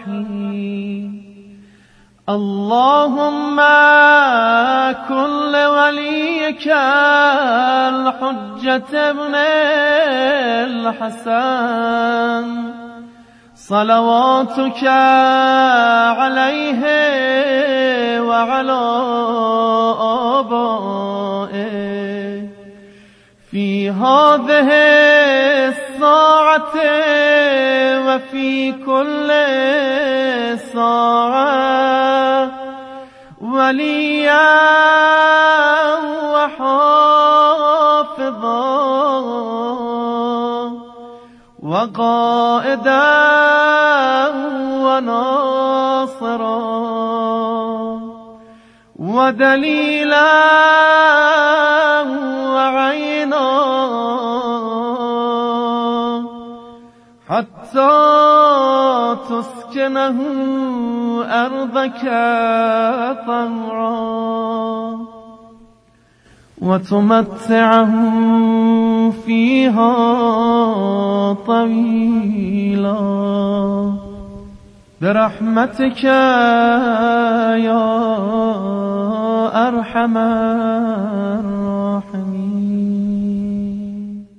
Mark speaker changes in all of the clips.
Speaker 1: الرحيم اللهم كن لوليك الحجة ابن الحسن صلواتك عليه وعلى آبائه في هذه الساعة وفي كل ساعة وليا وحافظا وقائدا وناصرا ودليلا وعينا حتى تسكنه أرضك طوعا وتمتعه فيها طويلا برحمتك يا أرحم الراحمين.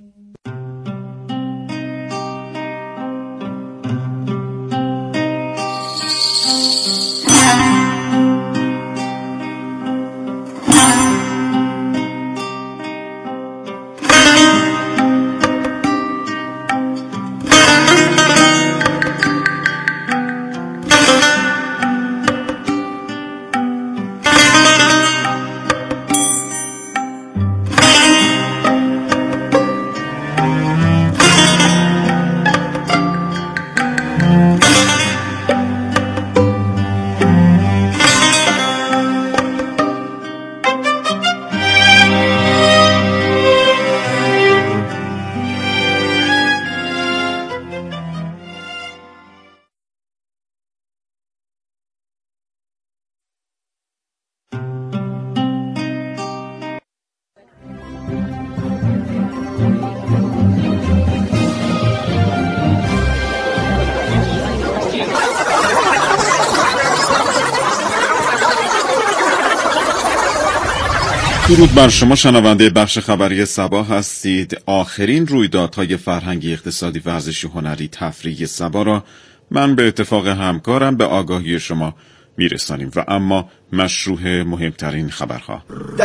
Speaker 2: درود بر شما شنونده بخش خبری صبا هستید. آخرین رویدادهای فرهنگی، اقتصادی، ورزشی، هنری، تفریحی صبا را من به اتفاق همکارم به آگاهی شما میرسانیم و اما مشروع مهمترین خبرها.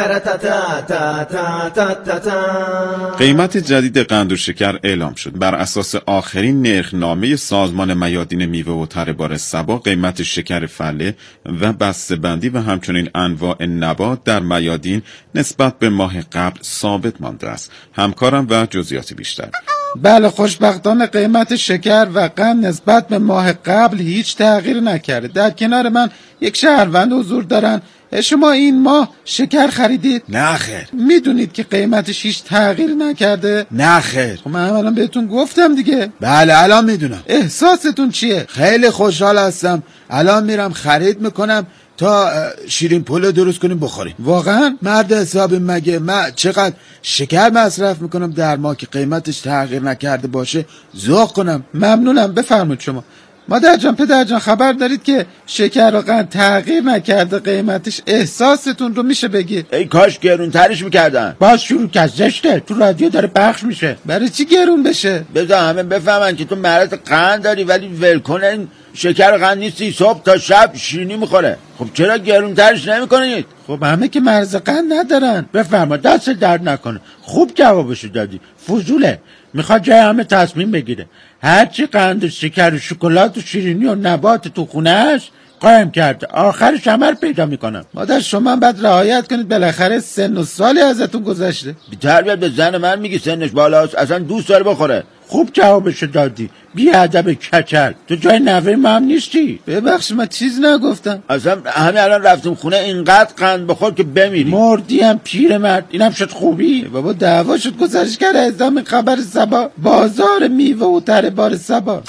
Speaker 2: قیمت جدید قند و شکر اعلام شد. بر اساس آخرین نرخنامه سازمان میادین میوه و تره‌بار صبا، قیمت شکر فله و بسته‌بندی و همچنین انواع نبات در میادین نسبت به ماه قبل ثابت مانده است. همکارم و جزئیات بیشتر.
Speaker 3: بله، خوشبختانه قیمت شکر و قند نسبت به ماه قبل هیچ تغییر نکرده. در کنار من یک شهروند حضور دارن. شما این ماه شکر خریدید؟
Speaker 4: نه خیر.
Speaker 3: میدونید که قیمتش هیچ تغییر نکرده؟
Speaker 4: نه خیر.
Speaker 3: خب من الان بهتون گفتم دیگه.
Speaker 4: بله الان میدونم.
Speaker 3: احساستون چیه؟
Speaker 4: خیلی خوشحال هستم. الان میرم خرید میکنم تا شیرین پلو درست کنیم بخوریم.
Speaker 3: واقعا؟
Speaker 4: مرد حسابی مگه من چقدر شکر مصرف میکنم در ماه که قیمتش تغییر نکرده باشه ذوق کنم.
Speaker 3: ممنونم، بفرمایید شما. مادر جان، پدر جان، خبر دارید که شکر و قند تغییر نکرده قیمتش؟ احساستون رو میشه بگید؟
Speaker 4: ای کاش گرونترش میکردن.
Speaker 3: باز شروع کرد، زشته، تو رادیو داره پخش میشه. برای چی گرون بشه؟
Speaker 4: بذار همه بفهمن که تو مرض قند داری ولی ولکن این شکر و قند نیستی، صبح تا شب شیرینی میخوره. خب چرا گرونترش نمیکنید؟
Speaker 3: خب همه که مرض قند ندارن. بفرما، دست درد نکنه. خوب جوابشو دادی. فضوله، میخواد جای همه تصمیم بگیره. هرچی قند و شکر و شکلات و شیرینی و نبات تو خونه هست قایم کرده، آخرش همه رو پیدا میکنم. مادر شما باید رعایت کنید، بالاخره سن و سالی ازتون گذشته.
Speaker 4: بی‌تربیت به زن من میگی سنش بالاست، اصلا دوست داره بخوره.
Speaker 3: خوب جوابشو دادی، بی ادب کچل. تو جای نوه ما هم نیستی. ببخش من چیز نگفتم.
Speaker 4: اصلا همین الان رفتم خونه اینقدر قند بخور که بمیری.
Speaker 3: مردی هم پیرمرد، اینم شد خوبی؟ بابا دعوا شد گزارشگر اعزام خبر صبا، بازار میوه و تره‌بار صبا.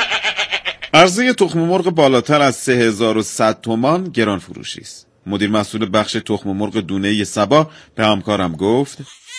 Speaker 2: عرضه تخم مرغ بالاتر از 3100 تومان گران فروشی است. مدیر مسئول بخش تخم مرغ دونه صبا به همکارم گفت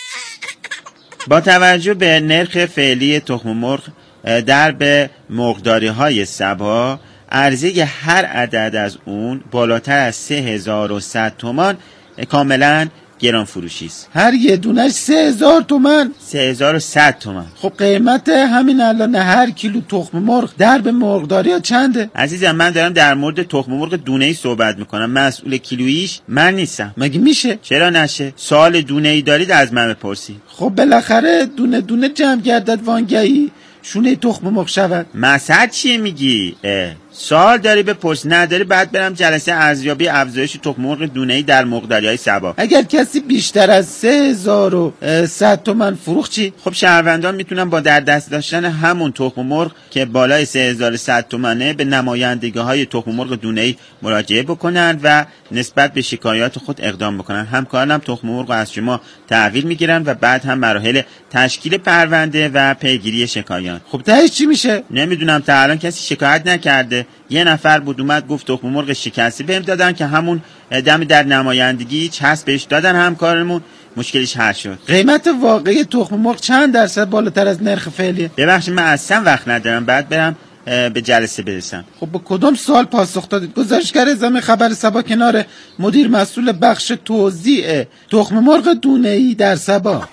Speaker 5: با توجه به نرخ فعلی تخم مرغ در به مرغداری های صبا عرضه هر عدد از اون بالاتر از 3100 تومان کاملا گران فروشی است.
Speaker 3: هر یه دونش 3000 تومن.
Speaker 5: 3100 تومان.
Speaker 3: خب قیمت همین الان هر کیلو تخم مرغ در به مرغداری ها چنده؟
Speaker 5: عزیزم من دارم در مورد تخم مرغ دونه‌ای صحبت میکنم. مسئول کیلوییش من نیستم.
Speaker 3: مگه میشه؟
Speaker 5: چرا نشه؟ سوال دونه‌ای دارید از من بپرسید.
Speaker 3: خب بالاخره دونه دونه جمع گردد وانگهی شونه تخم مرغ شود.
Speaker 5: مسعد چیه میگی؟ سوال داری بپرس، نداری بعد برم جلسه ارزیابی افزایش تخم مرغ دونه‌ای در مرغداری‌های سبا.
Speaker 3: اگر کسی بیشتر از 3100 تومن فروخت چی؟
Speaker 5: خب شهروندان میتونن با در دست داشتن همون تخم مرغ که بالای 3100 تومنه به نمایندگی‌های تخم مرغ دونه‌ای مراجعه بکنن و نسبت به شکایات خود اقدام بکنن. همکارانم تخم مرغ از شما تحویل میگیرن و بعد هم مراحل تشکیل پرونده و پیگیری شکایات.
Speaker 3: خب تهش چی میشه؟
Speaker 5: نمیدونم تا الان کسی شکایت نکرده. یه نفر بود اومد گفت تخم مرغ شکسته بهم دادن که همون دم در نمایندگی چسب بهش دادن همکارمون، مشکلش حل شد.
Speaker 3: قیمت واقعی تخم مرغ چند درصد بالاتر از نرخ فعلیه؟
Speaker 5: ببخشید من اصلا وقت ندارم، بعد برم به جلسه برسم.
Speaker 3: خب با کدوم سوال پاسخ دادید؟ گزارشگر زمین خبر سبا کنار مدیر مسئول بخش توزیع تخم مرغ دونه‌ای در سبا.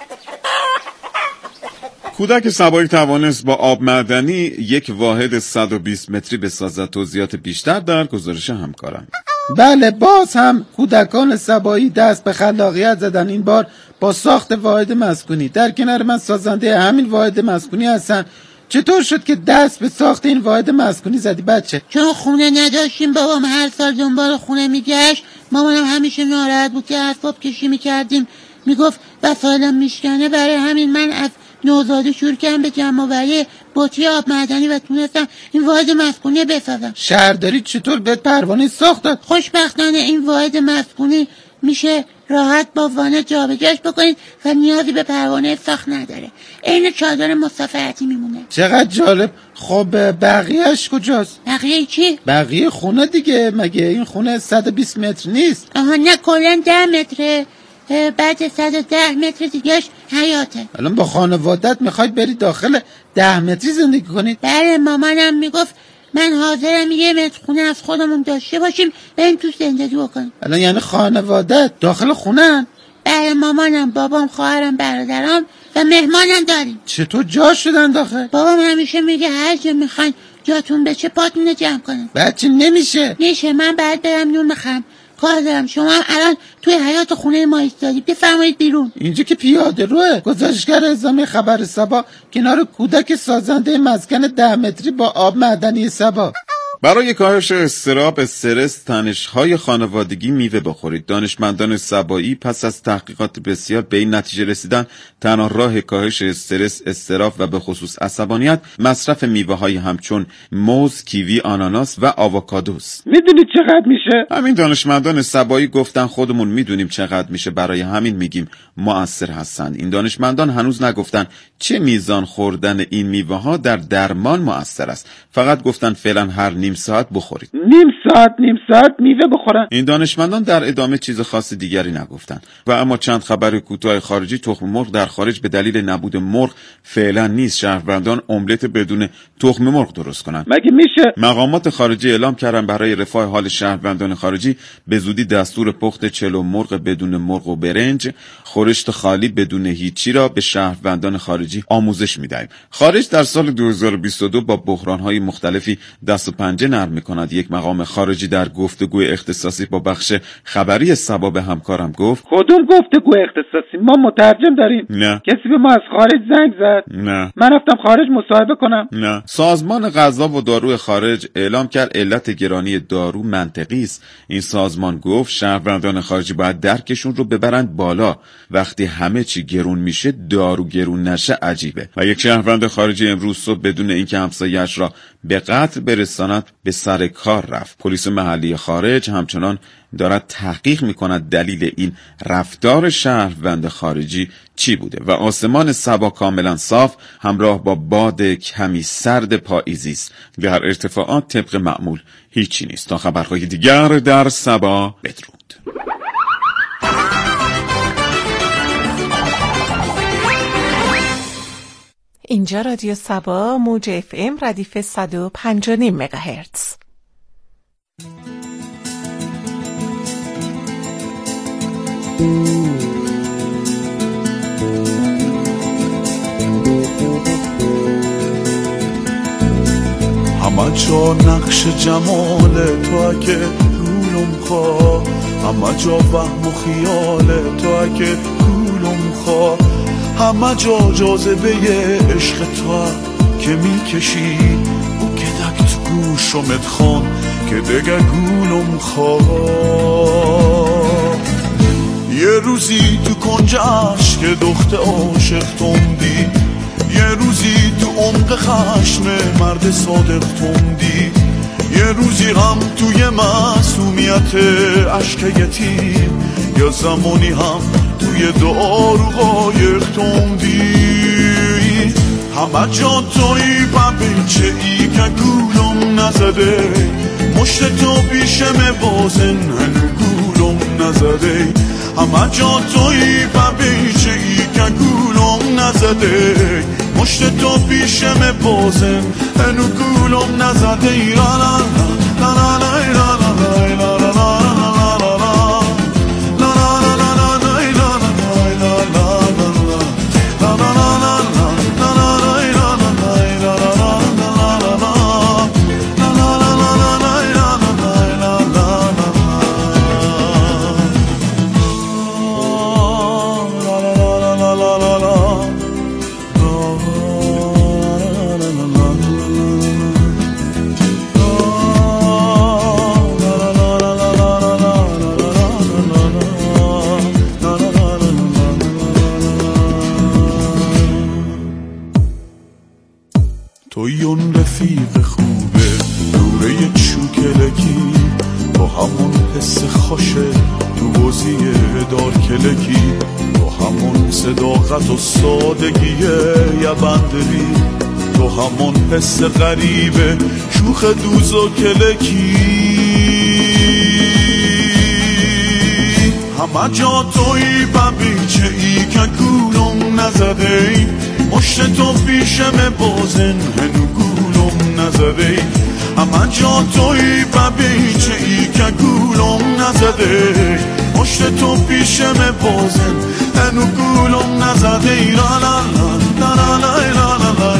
Speaker 2: کودک سبایی توانست با آب معدنی یک واحد 120 متری بسازد. توضیحات بیشتر در گزارش همکارم.
Speaker 3: بله باز هم کودکان سبایی دست به خلاقیت زدن، این بار با ساخت واحد مسکونی. در کنار من سازنده همین واحد مسکونی هستن. چطور شد که دست به ساخت این واحد مسکونی زدی بچه؟
Speaker 6: چون خونه نداشتیم، بابام هر سال دنبال خونه میگشت، مامانم همیشه ناراحت بود که اسباب کشی میکردیم، میگفت وسایلم میشکنه. برای همین من از نوزاده شروع کردم به جمع آوری بطری آب معدنی و تونستم این واحد مسکونی بسازم.
Speaker 3: شهرداری چطور بهت پروانه ساخت داد؟
Speaker 6: خوشبختانه این واحد مسکونی میشه راحت با وانت جابجاش بکنید و نیازی به پروانه ساخت نداره. عین چادر مسافرتی میمونه.
Speaker 3: چقدر جالب. خب بقیهش کجاست؟
Speaker 6: بقیه چی؟
Speaker 3: بقیه خونه دیگه. مگه این خونه 120 متر نیست؟
Speaker 6: آها نه، کلاً 10 متره. بعد 110 متر دیگهش حیاته.
Speaker 3: الان با خانوادت میخواید بری داخل 10 متری زندگی کنید؟
Speaker 6: بله مامانم میگفت من حاضرم 1 متر خونه از خودمون داشته باشیم بریم تو زندگی بکنیم.
Speaker 3: الان یعنی خانوادت داخل خونه‌ن؟
Speaker 6: بله مامانم، بابام، خواهرم، برادرام و مهمانم داریم.
Speaker 3: چطور جا شدن داخل؟
Speaker 6: بابام همیشه میگه هر جا میخواین جاتون بچه پاتونو جمع کنین.
Speaker 3: بچه نمیشه.
Speaker 6: میشه. من بعد برم نون بخرم، کار دارم. شما هم الان توی حیاط خونه ما ایستادید، بفرمایید بیرون.
Speaker 3: اینجا که پیاده روه. گزارشگر زمین خبر سبا کنار کودک سازنده مسکن 10 متری با آب معدنی سبا.
Speaker 2: برای کاهش اضطراب، استرس، تنش‌های خانوادگی میوه بخورید. دانشمندان سبایی پس از تحقیقات بسیار به این نتیجه رسیدن تنها راه کاهش استرس، اضطراب و به خصوص عصبانیت مصرف میوه‌های همچون موز، کیوی، آناناس و آووکادوست.
Speaker 3: میدونید چقدر میشه؟
Speaker 2: همین دانشمندان سبایی گفتن خودمون میدونیم چقدر میشه، برای همین میگیم مؤثر هستند. این دانشمندان هنوز نگفتن چه میزان خوردن این میوه‌ها در درمان مؤثر است. فقط گفتن فعلا هر نیم ساعت بخورید.
Speaker 3: نیم ساعت میوه بخورن.
Speaker 2: این دانشمندان در ادامه چیز خاص دیگری نگفتن. و اما چند خبر کوتاه خارجی. تخم مرغ در خارج به دلیل نبود مرغ فعلا نیست. شهروندان املت بدون تخم مرغ درست کنند.
Speaker 3: مگه میشه؟
Speaker 2: مقامات خارجی اعلام کردن برای رفاه حال شهروندان خارجی به زودی دستور پخت چلو مرغ بدون مرغ و برنج، خورشت خالی بدون هیچی را به شهروندان خارجی آموزش می‌دهیم. خارج در سال 2022 با بحران‌های مختلفی دست و پنجه نرم می‌کند. یک مقام خارجی در گفتگوی اختصاصی با بخش خبری سبا به همکارم گفت
Speaker 3: کدوم گفتگو اختصاصی؟ ما مترجم داریم.
Speaker 2: نه.
Speaker 3: کسی به ما از خارج زنگ زد؟
Speaker 2: نه.
Speaker 3: من رفتم خارج مصاحبه کنم؟
Speaker 2: نه. سازمان غذا و دارو خارج اعلام کرد علت گرانی دارو منطقی است. این سازمان گفت شهروندان خارجی باید درکشون رو ببرند بالا. وقتی همه چی گرون میشه دارو گرون نشه عجیبه. و یک شهروند خارجی امروز صبح بدون اینکه همسایه‌اش را به قتل برساند به سر کار رفت. پلیس محلی خارج همچنان دارد تحقیق میکند دلیل این رفتار شهروند خارجی چی بوده. و آسمان سبا کاملا صاف همراه با باد کمی سرد پاییزی است. در ارتفاعات طبق معمول هیچی نیست. تا خبرهای دیگر در سبا، بدرود.
Speaker 7: اینجا رادیو سبا موج FM ردیف 105.9 مگاهرتز. همه جا نقش جمال تو اگه گولم خواه، همه جا وهم و خیال تو اگه گولم خواه، همه جا جاذبه عشق تو که میکشی و گدک تو گوشمت خان که دگه گولم خواه. یه روزی تو کنج عشق دخت عاشق توندی، یه روزی تو عمق خشم مرد صادق توندی، یه روزی هم توی معصومیت عشق یتیم، یا زمانی هم توی دعا رو قایق توندی. همه جا توی ببیچه ای که گولم نزده، مشت تو پیشم بازن هنو گولم نزده. همه جا توی ببیچه ای که گولم نزده، مشت تو پیشم بازن هنو گولم نزده. لا لا لا لا لا لا لا لا لا. توی اون رفیق خوبه دوره چوکلکی، با همون حس خوشه تو بازی دار کلکی، با همون صداقت و سادگی یه بندری، تو همون حس غریبه شوخ دوز و کلکی. همه جا توی ببیچه ای که گولم نزده، مشت تو پیشم بازن هنو گولم نزده. همه جا توی ببیچه ای که گولم نزده، مشت تو پیشم بازن هنو گولم نزده. لا لا لا لا لا لا لا.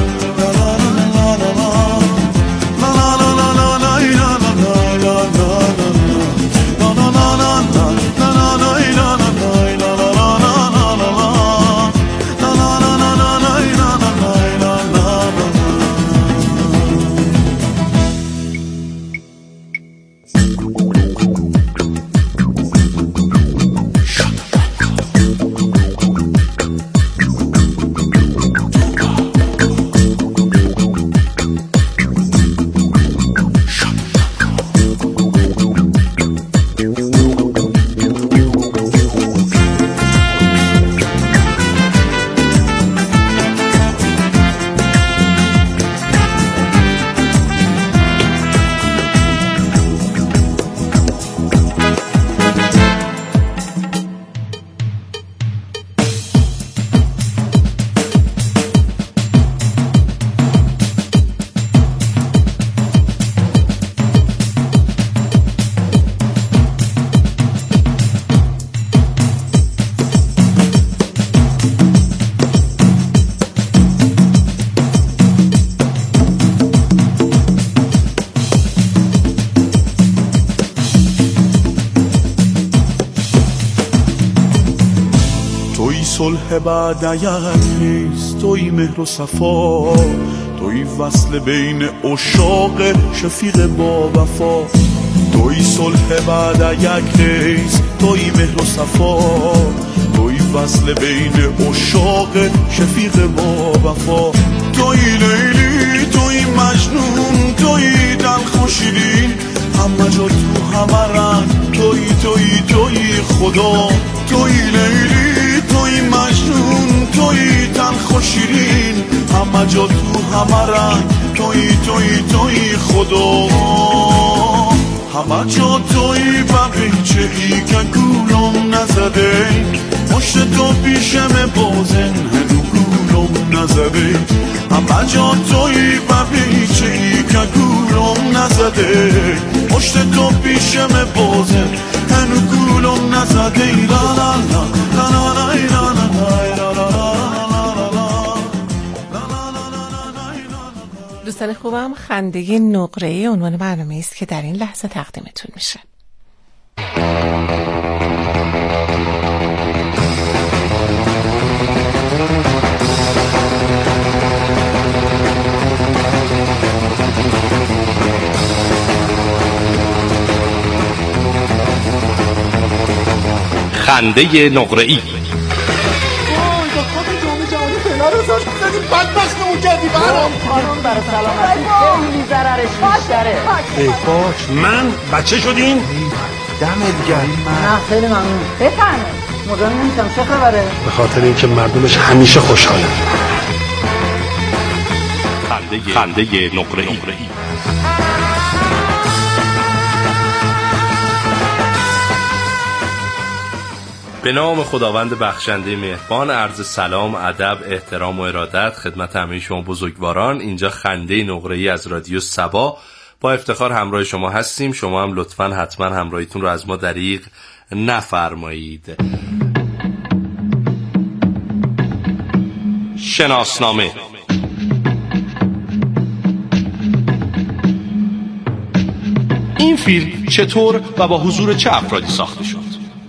Speaker 7: توی صلح بعد نیست، توی مهر و صفا، توی وصل بین عشاق شفیق با وفا. توی صلح بعد نیست، توی مهر و صفا، توی وصل بین عشاق شفیق با وفا. توی لیلی، توی مجنون، توی دلخو شیرین، همه جا تو همه رنگ، توی خدا. توی لیلی، توی مجنون، توی تلخ و شیرین، همه جا تو همه رنگ، توی خدا. همه جا توی ببیچه ای که گولم نزده، مشت تو پیشم بازن هنو گولم نزده. همه جا توی ببیچه ای که گولم نزده، مشت تو پیشم بازن هنو گولم نزده ای لا لا لا لا لا لا لا لا لا لا.
Speaker 8: دوستان خوبم، خنده نقره‌ای عنوان برنامه است که در این لحظه تقدیمتون میشه.
Speaker 9: خنده نقره‌ای.
Speaker 10: من بچه شدین؟
Speaker 11: دمت گرم.
Speaker 12: نه خیلی ممنون. بفرمایید. مزاحم نمیشم. چه خبره؟
Speaker 10: به خاطر اینکه مردمش همیشه خوشحالن.
Speaker 9: خنده نقره‌ای. به نام خداوند بخشنده مهربان، عرض سلام، ادب، احترام و ارادت خدمت همه شما بزرگواران. اینجا خنده نقره‌ای از رادیو سبا، با افتخار همراه شما هستیم. شما هم لطفاً حتما همراهیتون رو از ما دریغ نفرمایید. شناسنامه. این فیلم چطور و با حضور چه افرادی ساخته شد؟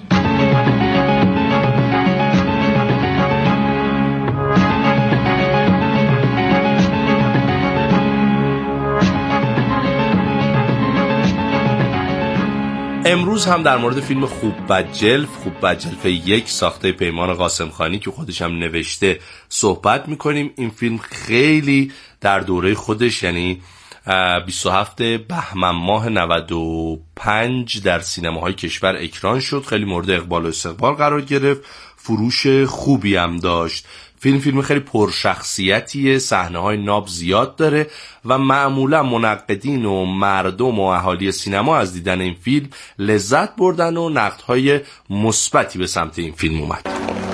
Speaker 9: امروز هم در مورد فیلم خوب بد جلف 1 ساخته پیمان قاسمخانی که خودش هم نوشته صحبت میکنیم. این فیلم خیلی در دوره خودش، یعنی 27 بهمن ماه 95 در سینماهای کشور اکران شد. خیلی مورد اقبال و استقبال قرار گرفت، فروش خوبی هم داشت. فیلم خیلی پرشخصیتیه، صحنه‌های ناب زیاد داره و معمولا منقدین و مردم و اهالی سینما از دیدن این فیلم لذت بردن و نقدهای مثبتی به سمت این فیلم اومد.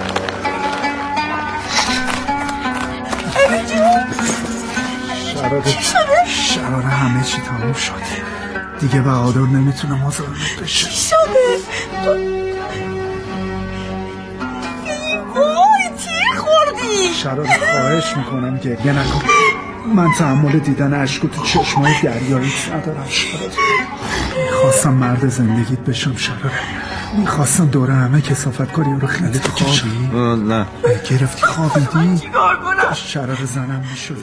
Speaker 13: شراره همه چی تموم شد دیگه. بهادر نمیتونه مزاحمت بشه.
Speaker 14: چی شده؟
Speaker 13: شراره خواهش میکنم گریه نکن. من تحمل دیدن عشق تو چشمای دریاییت ندارم. شراره میخواستم مرد زندگیت بشم. شراره میخواستم دوره همه کثافت کاری رو خیلی خوابی؟
Speaker 4: نه
Speaker 13: گرفتی خوابیدی؟
Speaker 14: چیکار کنم؟
Speaker 13: شراره زنم میشدی.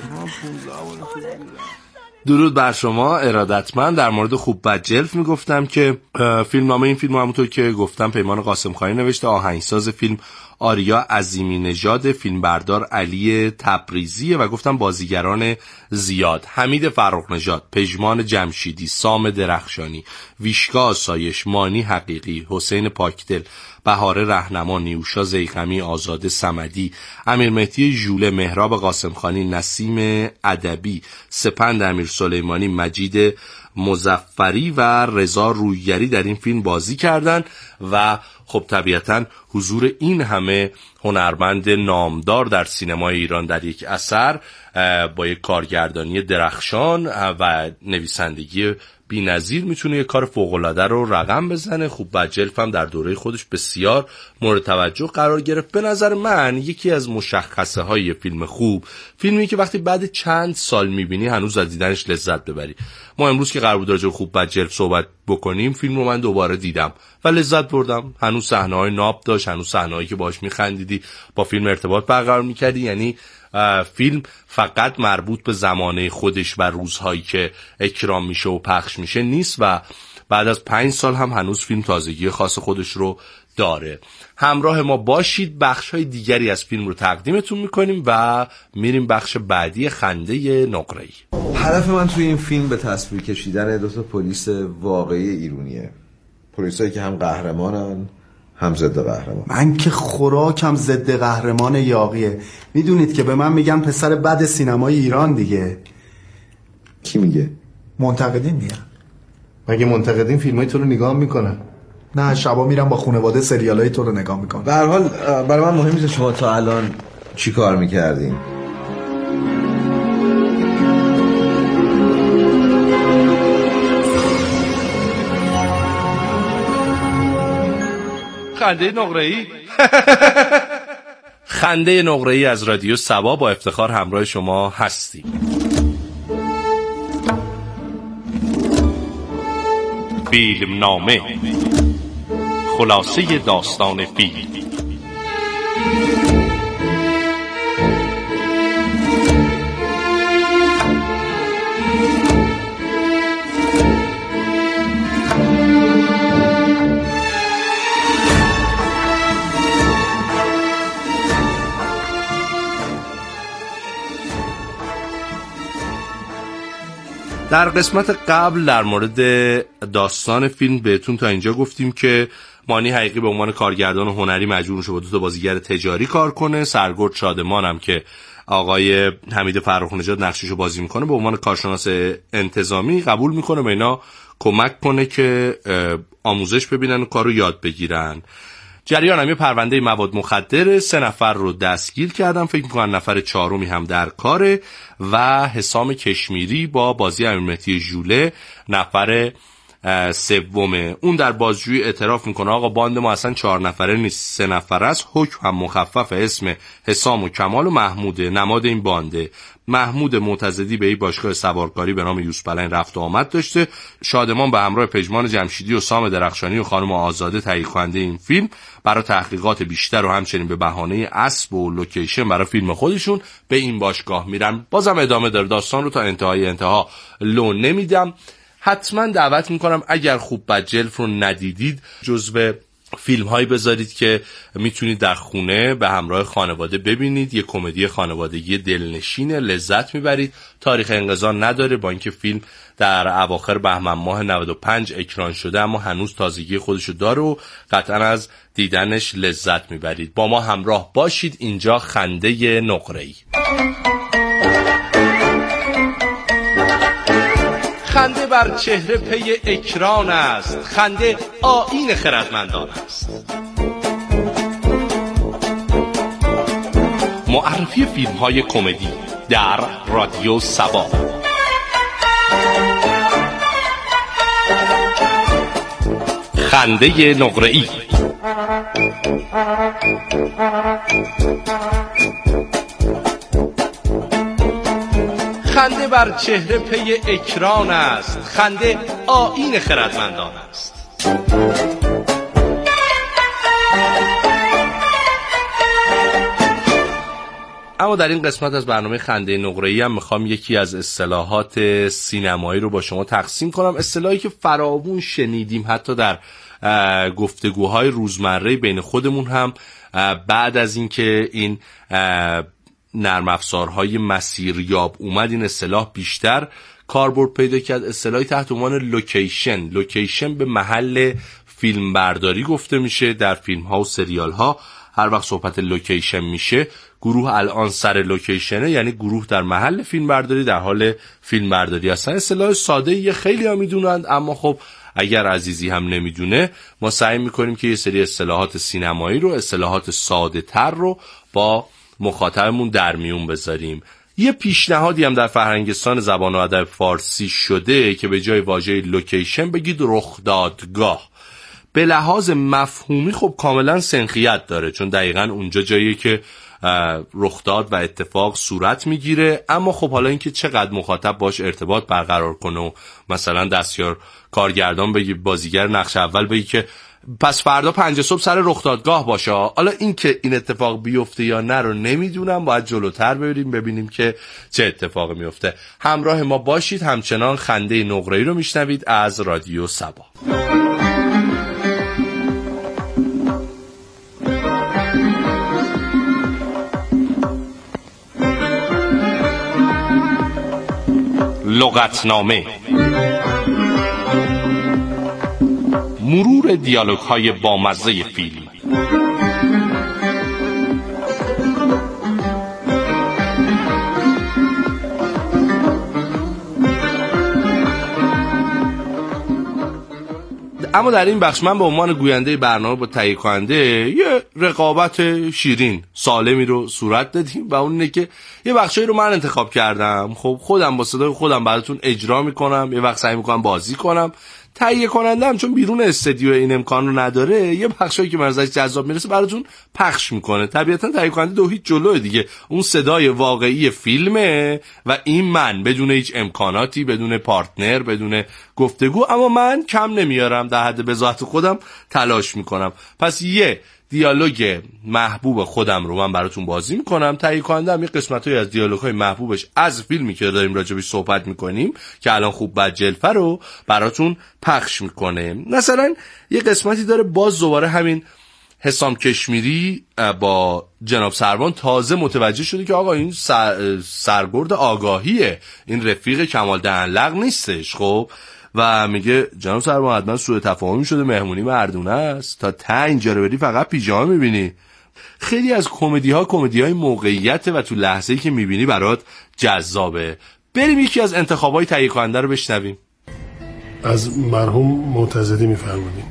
Speaker 9: درود بر شما ارادتمند. در مورد خوب بد جلف میگفتم که فیلمنامه این فیلم همونطور که گفتم پیمان قاسمخانی نوشته. آهنگساز فیلم آریا عظیمی نژاد، فیلمبردار علی تبریزی و گفتم بازیگران زیاد: حمید فرخ نژاد، پژمان جمشیدی، سام درخشانی، ویشکا آسایش، مانی حقیقی، حسین پاکدل، بهاره رهنما، نیوشا زیغمی، آزاده صمدی، امیر مهدی ژوله، مهراب قاسمخانی، نسیم ادبی، سپند امیر سلیمانی، مجید مظفری و رضا رویگری در این فیلم بازی کردن و خب طبیعتاً حضور این همه هنرمند نامدار در سینمای ایران در یک اثر با یک کارگردانی درخشان و نویسندگی بی‌نظیر میتونه یک کار فوق‌العاده رو رقم بزنه. خوب بد جلف هم در دوره خودش بسیار مورد توجه قرار گرفت. به نظر من یکی از مشخصه های فیلم خوب، فیلمی که وقتی بعد چند سال میبینی هنوز از دیدنش لذت ببری. ما امروز که قرار بود راجع به خوب بد جلف صحبت بکنیم، فیلم رو من دوباره دیدم و لذت بردم. هنوز صحنه‌های ناب داشت، هنوز صحنه‌هایی که باهاش میخندیدی، با فیلم ارتباط برقرار میکردی. یعنی فیلم فقط مربوط به زمانه خودش و روزهایی که اکرام میشه و پخش میشه نیست و بعد از 5 سال هم هنوز فیلم تازگی خاص خودش رو داره. همراه ما باشید، بخش‌های دیگری از فیلم رو تقدیمتون میکنیم و میریم بخش بعدی خنده نقره‌ای.
Speaker 11: هدف من توی این فیلم به تصویر کشیدن 2 پلیس واقعی ایرانیه. پلیسایی که هم قهرمانن هم ضد قهرمان.
Speaker 13: من که خوراکم ضد قهرمان یاغیه. میدونید که به من میگن پسر بد سینمای ایران دیگه.
Speaker 11: کی میگه؟
Speaker 13: منتقدین میگن.
Speaker 11: مگه منتقدین فیلمای تو رو نگاه میکنن؟
Speaker 13: نه، شبا میرم با خانواده سریالای تو رو نگاه میکنن.
Speaker 11: به هر حال برای من مهم نیست شما تا الان چی کار میکردین.
Speaker 9: خنده نقره‌ای. خنده نقره‌ای از رادیو سبا با افتخار همراه شما هستیم. فیلم نامه، خلاصه داستان فیلم. در قسمت قبل در مورد داستان فیلم بهتون تا اینجا گفتیم که مانی حقیقی به عنوان کارگردان هنری مجبور شد با دو تا بازیگر تجاری کار کنه. سرگرد شادمان هم که آقای حمید فرخ‌نژاد نقششو بازی میکنه به عنوان کارشناس انتظامی قبول میکنه به اینا کمک کنه که آموزش ببینن و کارو یاد بگیرن. جریان هم یه پرونده مواد مخدر 3 نفر رو دستگیر کردن، فکر میکنن نفر 4می هم در کاره و حسام کشمیری با بازی امیرمهدی ژوله نفر 3. اون در بازجویی اعتراف میکنه آقا باند ما اصلا 4 نفره نیست 3 نفر است. حکم هم مخفف اسم حسام و کمال و محموده. نماد این بانده محمود معتزدی به این باشگاه سوارکاری به نام یوسپلنگ رفت و آمد داشته. شادمان به همراه پژمان جمشیدی و سام درخشانی و خانم آزاده تهیه کننده این فیلم برای تحقیقات بیشتر و همچنین به بهانه اسب و لوکیشن برای فیلم خودشون به این باشگاه میرن. بازم ادامه داره داستان رو تا انتها لو نمیدم. حتما دعوت میکنم اگر خوب بجلف رو ندیدید جزو فیلم هایی بذارید که میتونید در خونه به همراه خانواده ببینید. یه کمدی خانوادگی دلنشین، لذت میبرید. تاریخ انقضا نداره با اینکه فیلم در اواخر بهمن ماه 95 اکران شده اما هنوز تازگی خودشو داره و قطعا از دیدنش لذت میبرید. با ما همراه باشید. اینجا خنده نقره‌ای. خنده بر چهره پی اکران است، خنده آیین خردمندان است. معرفی فیلم های کمدی در رادیو سبا. خنده نقره‌ای. خنده بر چهره پی اکران است، خنده آیین خردمندان است. اما در این قسمت از برنامه خنده نقره‌ای هم میخوام یکی از اصطلاحات سینمایی رو با شما تقسیم کنم. اصطلاحی که فراوون شنیدیم حتی در گفتگوهای روزمره بین خودمون هم بعد از اینکه این نرم افزارهای مسیریاب اومد این اصطلاح بیشتر کاربرد پیدا کرد. اصطلاحی تحت عنوان لوکیشن به محل فیلم برداری گفته میشه. در فیلم ها و سریال ها هر وقت صحبت لوکیشن میشه گروه الان سر لوکیشنه، یعنی گروه در محل فیلم برداری در حال فیلم برداری هستن. اصطلاح ساده یه خیلی ها میدونند اما خب اگر عزیزی هم نمیدونه ما سعی میکنیم که یه سری اصطلاحات سینمایی رو اصطلاحات ساده تر رو با مخاطبمون در میون بذاریم. یه پیشنهادی هم در فرهنگستان زبان و ادب فارسی شده که به جای واژه لوکیشن بگید رخدادگاه. به لحاظ مفهومی خب کاملا سنخیت داره چون دقیقاً اونجا جاییه که رخداد و اتفاق صورت میگیره. اما خب حالا اینکه چقدر مخاطب باش ارتباط برقرار کنه و مثلا دستیار کارگردان بگی بازیگر نقش اول بگی که پس فردا 5 صبح سر رخدادگاه باشه. حالا این که این اتفاق بیفته یا نه رو نمیدونم، باید جلوتر ببینیم که چه اتفاقی میفته. همراه ما باشید. همچنان خنده نقره‌ای رو میشنوید از رادیو سبا. لغتنامه، مرور دیالوگ های بامزه فیلم. اما در این بخش من به عنوان گوینده برنامه با تهیه کننده یه رقابت شیرین سالمی رو صورت دادیم و اون اینه که یه بخشایی رو من انتخاب کردم. خب خودم با صدای خودم براتون اجرا میکنم، یه وقت سعی میکنم بازی کنم تهیه کننده هم چون بیرون استودیو این امکان رو نداره، یه بخشایی که ازش جذاب میرسه براتون پخش میکنه. طبیعتا تهیه کننده دو هیچ جلوه دیگه، اون صدای واقعی فیلمه و این من بدون هیچ امکاناتی، بدون پارتنر، بدون گفتگو، اما من کم نمیارم، در حد بضاعت خودم تلاش میکنم. پس یه دیالوگ محبوب خودم رو من براتون بازی میکنم. تهیه کننده هم یه قسمتایی از دیالوگ‌های محبوبش از فیلمی که داریم راجبش صحبت میکنیم که الان خوب بد جلفه رو براتون پخش میکنه. مثلا یه قسمتی داره باز دوباره همین حسام کشمیری با جناب سروان تازه متوجه شده که آقا این سرگرد آگاهیه، این رفیق کمال دهنلق نیستش. خب و میگه جناب سروان حتما سوء تفاهمی شده، مهمونی مردونه است، تا ته اینجا رو بری فقط پیژامه میبینی. خیلی از کمدی‌های موقعیت و تو لحظه‌ای که میبینی برات جذابه. بریم یکی از انتخابای تهیه کننده رو بشنویم.
Speaker 10: از مرحوم معتضدی میفرمایید.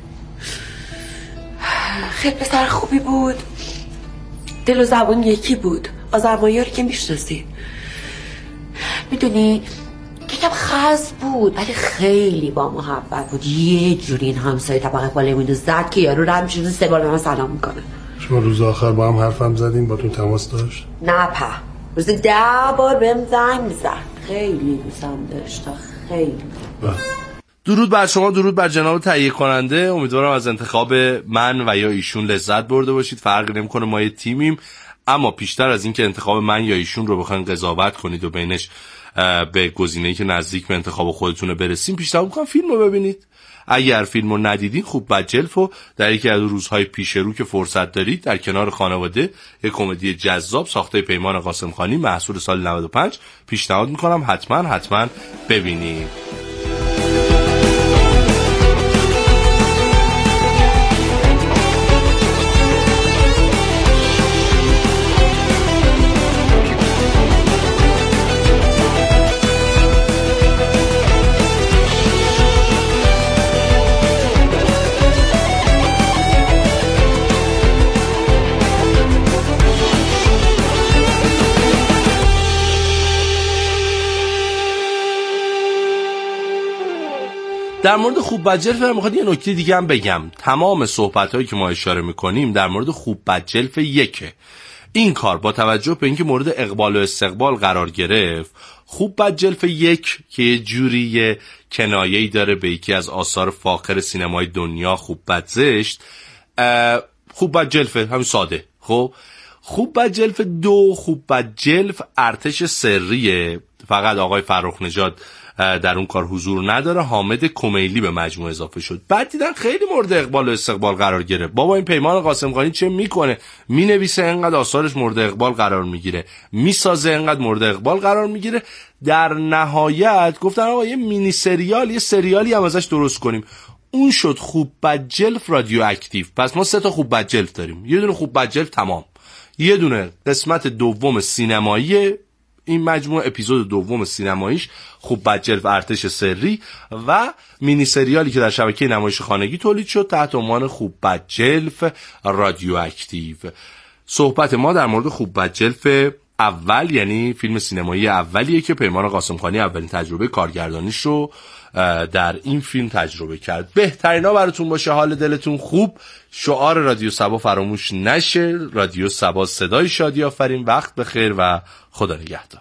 Speaker 14: خیلی پسر خوبی بود، دل و زبون یکی بود، آذربایجانی که میشناسی. میدونی یکم خاص بود ولی خیلی با محبت بود. یه جوری این همسایه طبقه بالایمون زد که یارو رد میشه 3 بار به من سلام میکنه.
Speaker 10: شما روز آخر با هم حرفم زدین، با تون تماس داشت؟
Speaker 14: نه روز 10 بار بهم زنگ میزد. خیلی دوستم داشت، خیلی.
Speaker 9: درود بر شما، درود بر جناب تهیه کننده. امیدوارم از انتخاب من و یا ایشون لذت برده باشید. فرقی نمیکنه، ما یه تیمیم. اما پیشتر از این که انتخاب من یا ایشون رو بخواید قضاوت کنید و بینش به گزینه‌ای که نزدیک به انتخاب خودتونه برسیم، پیشنهاد می‌کنم فیلم رو ببینید. اگر فیلم رو ندیدین، خوب بد جلفو در یکی از روزهای پیش رو که فرصت دارید در کنار خانواده، یک کمدی جذاب ساخته پیمان قاسمخانی محصول سال 95 پیشنهاد می‌کنم حتما ببینید. در مورد خوب بد جلفه میخواد یه نکته دیگه هم بگم. تمام صحبت‌هایی که ما اشاره میکنیم در مورد خوب بد جلفه یکه. این کار با توجه به اینکه مورد اقبال و استقبال قرار گرفت، خوب بد جلفه یک که یه جوری کنایه‌ای داره به یکی از آثار فاخر سینمای دنیا، خوب بد زشت، خوب بد جلفه همین ساده. خب خوب بد جلفه 2، خوب بد جلف ارتش سریه، فقط آقای فرخ نژاد در اون کار حضور نداره، حامد کمیلی به مجموعه اضافه شد. بعد دیدن خیلی مورد اقبال و استقبال قرار گرفت. بابا این پیمان قاسمخانی چه میکنه؟ مینویسه انقدر آثارش مورد اقبال قرار میگیره، میسازه انقدر مورد اقبال قرار میگیره. در نهایت گفتن آقا یه مینی سریال، یه سریالی هم ازش درست کنیم. اون شد خوب بد جلف رادیو اکتیو. پس ما 3 تا خوب بد جلف داریم. یه دونه خوب بد جلف تمام، یه دونه قسمت دوم سینمایی این مجموعه، اپیزود دوم سینماییش خوب بد جلف ارتش سری، و مینی سریالی که در شبکه نمایش خانگی تولید شد تحت عنوان خوب بد جلف رادیو اکتیو. صحبت ما در مورد خوب بد جلف اول، یعنی فیلم سینمایی اولیه که پیمان قاسمخانی اولین تجربه کارگردانیش رو در این فیلم تجربه کرد. بهترینا براتون باشه، حال دلتون خوب، شعار رادیو سبا فراموش نشه. رادیو سبا، صدای شادی آفرین. وقت بخیر و خدا نگهدار.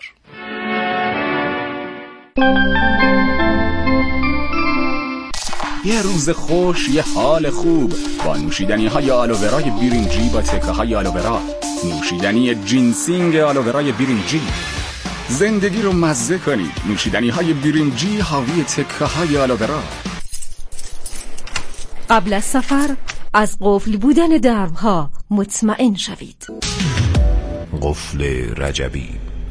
Speaker 15: یه روز خوش، یه حال خوب با نوشیدنی های آلوورای برینجی با تکه های آلوورا، نوشیدنی جینسینگ آلوورای برینجی. زندگی رو مزه کنید. نوشیدنی های برینجی حاوی تکه های آلوورا.
Speaker 16: قبل از سفر از قفل بودن درها مطمئن شوید.
Speaker 17: قفل رجبی.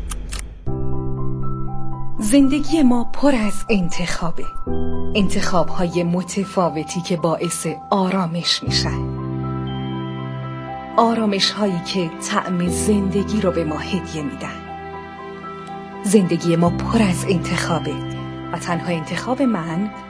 Speaker 16: زندگی ما پر از انتخابه، انتخاب‌های متفاوتی که باعث آرامش میشن، آرامش‌هایی که طعم زندگی رو به ما هدیه میدن. زندگی ما پر از انتخابه و تنها انتخاب من